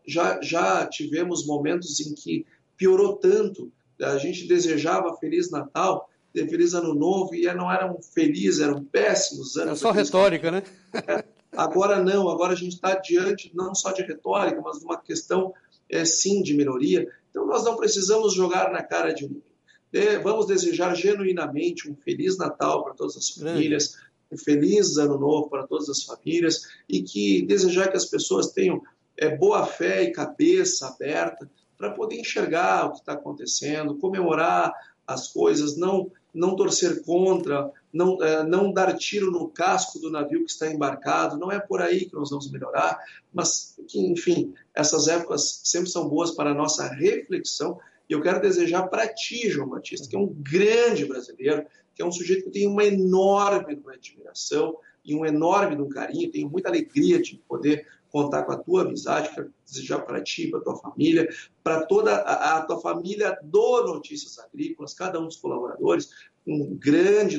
já tivemos momentos em que piorou tanto, a gente desejava Feliz Natal, Feliz Ano Novo, e não eram felizes, eram péssimos anos. É só retórica, né? Agora não, agora a gente está diante não só de retórica, mas de uma questão, sim, de melhoria. Então nós não precisamos jogar na cara de ninguém. Vamos desejar genuinamente um Feliz Natal para todas as famílias, um Feliz Ano Novo para todas as famílias, e que desejar que as pessoas tenham boa fé e cabeça aberta para poder enxergar o que está acontecendo, comemorar as coisas, não torcer contra, não dar tiro no casco do navio que está embarcado. Não é por aí que nós vamos melhorar, mas que, enfim, essas épocas sempre são boas para a nossa reflexão. E eu quero desejar para ti, João Batista, que é um grande brasileiro, que é um sujeito que tem uma enorme admiração e um enorme carinho, tenho muita alegria de poder contar com a tua amizade, quero desejar para ti, para a tua família, para toda a tua família do Notícias Agrícolas, cada um dos colaboradores, um grande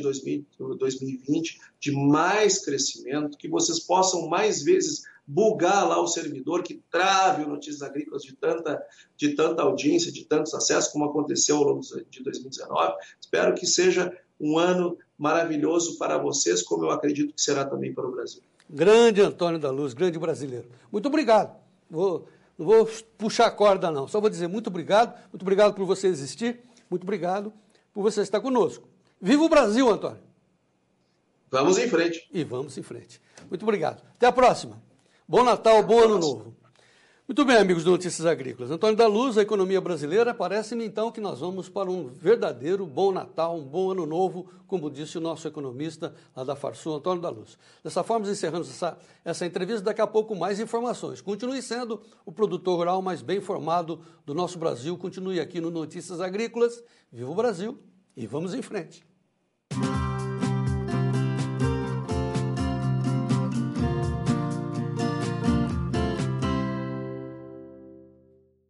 2020, de mais crescimento, que vocês possam mais vezes bugar lá o servidor, que trave o Notícias Agrícolas de tanta audiência, de tantos acessos, como aconteceu ao longo de 2019. Espero que seja um ano maravilhoso para vocês, como eu acredito que será também para o Brasil. Grande Antônio da Luz, grande brasileiro. Muito obrigado. Não vou puxar a corda, não. Só vou dizer muito obrigado por você existir, muito obrigado por você estar conosco. Viva o Brasil, Antônio! Vamos em frente. E vamos em frente. Muito obrigado. Até a próxima. Bom Natal, bom Ano Novo. Muito bem, amigos do Notícias Agrícolas. Antônio da Luz, a economia brasileira, parece-me então que nós vamos para um verdadeiro bom Natal, um bom Ano Novo, como disse o nosso economista lá da Farsul, Antônio da Luz. Dessa forma, encerramos essa entrevista. Daqui a pouco mais informações. Continue sendo o produtor rural mais bem informado do nosso Brasil. Continue aqui no Notícias Agrícolas. Viva o Brasil e vamos em frente.